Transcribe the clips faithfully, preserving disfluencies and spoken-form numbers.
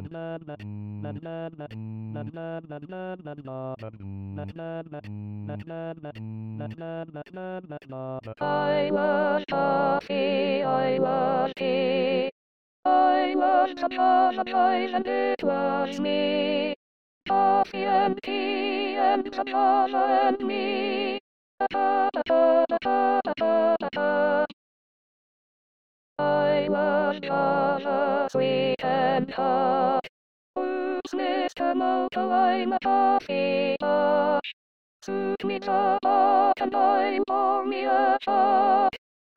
I was coffee, I was tea. I was the cause of noise and it was me. Coffee and tea and the cause and me. I was Gaza, sweet and hot. Oops, mister Moto, I'm a coffee pot. Suit me the pot and I pour me a shot.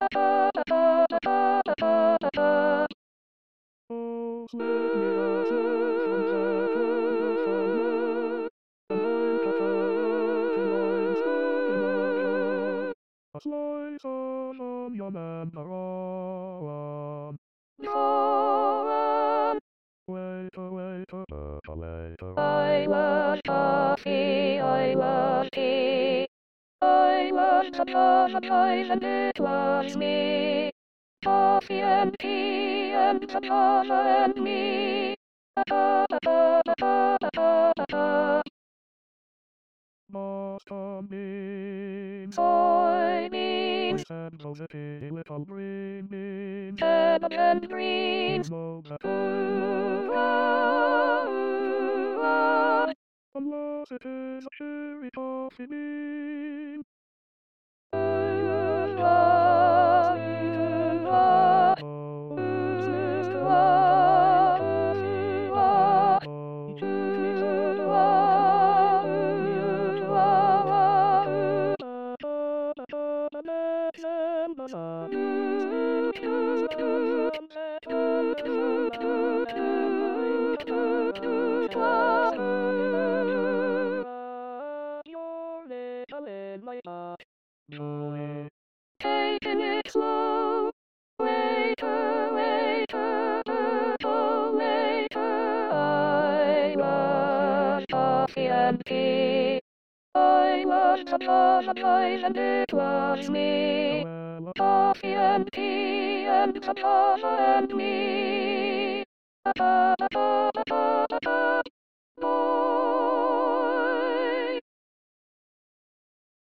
Oh, sweet me a slice from Saturn summer, and I'm catarrhing, I'm screaming out loud. A slice of onion and a raw one. Raw one. Waiter, waiter, waiter, waiter. I was coffee, I was tea. I was the cause of noise and it was me. Coffee and tea and the cause and me. Boston beans. Soybeans. And rosette little green beans. Red and green. No unless it is a cherry coffee bean. Joey. Taking it slow. Waiter, waiter, purple waiter. I was coffee and tea. I was the cause of noise and it was me. Coffee and tea and the cause and me.